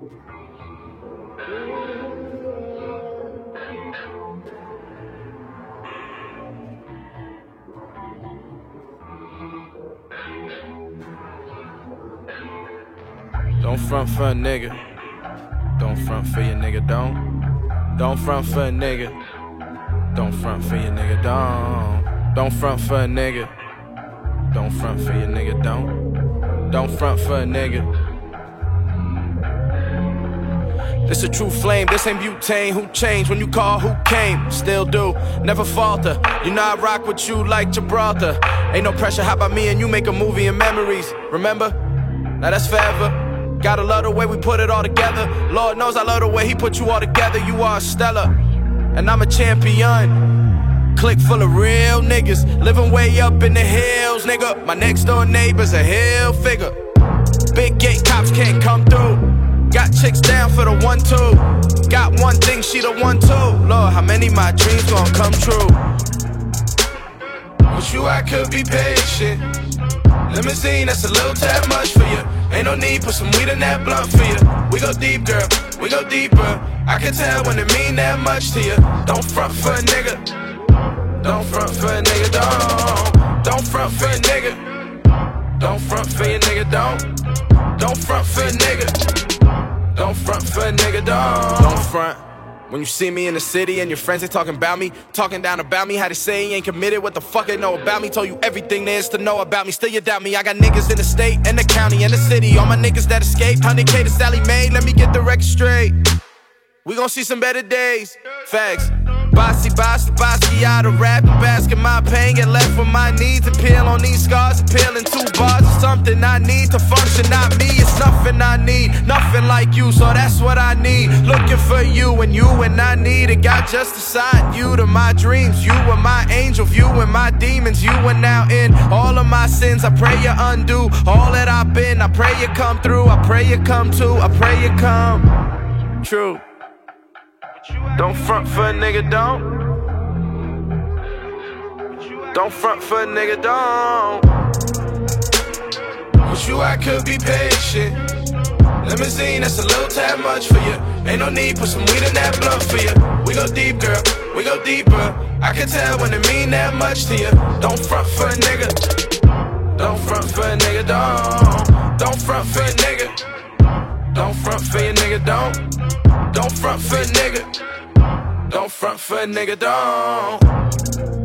Don't front for a nigga. Don't front for your nigga, don't front for a nigga. Don't front for your nigga, don't front for a nigga. Don't front for your nigga, don't front for a nigga. This a true flame, this ain't butane. Who changed when you call, who came? Still do, never falter. You know I rock with you like Gibraltar. Ain't no pressure, how about me and you make a movie in memories? Remember? Now that's forever. Gotta love the way we put it all together. Lord knows I love the way he put you all together. You are a stellar, and I'm a champion. Clique full of real niggas, living way up in the hills, nigga. My next door neighbor's a hill figure. Big gate cops can't come through. Got chicks down for the 1-2. Got one thing, she the 1-2. Lord, how many my dreams gon' come true? With you I could be patient. Limousine, that's a little tad much for you. Ain't no need, put some weed in that blunt for you. We go deep, girl, we go deeper. I can tell when it mean that much to you. Don't front for a nigga. Don't front for a nigga, don't front for a nigga. Don't front for your nigga, don't front for a nigga. Don't front for a nigga, don't front. When you see me in the city and your friends they talking about me, talking down about me, how they say he ain't committed, what the fuck they know about me. Told you everything there is to know about me, still you doubt me. I got niggas in the state, and the county, and the city. All my niggas that escaped, 100K to Sally Mae, let me get the record straight. We gon' see some better days, facts. Bossy out of rap and basking my pain. Get left with my needs and peel on these scars. Appealing 2 bars is something I need to function, not me. It's nothing I need, nothing like you, so that's what I need. Looking for you and I need it. God just assigned you to my dreams. You were my angel, viewing my demons. You are now in all of my sins. I pray you undo all that I've been. I pray you come through, I pray you come too. I pray you come true. Don't front for a nigga, don't front for a nigga, don't. With you I could be patient. Limousine, that's a little tad much for you. Ain't no need, put some weed in that blunt for you. We go deep, girl, we go deeper. I can tell when it mean that much to you. Don't front for a nigga. Don't front for a nigga, don't front for a nigga. Don't front for your nigga, don't front for a nigga. Don't front for a nigga, don't.